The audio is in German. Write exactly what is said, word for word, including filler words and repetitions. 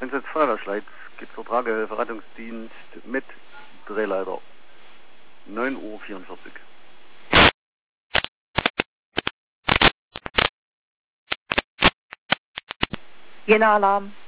Einsatz Feuerwehrschleiz, geht zur Tragehilfe Rettungsdienst mit Drehleiter. neun Uhr vierundvierzig. Jena Alarm.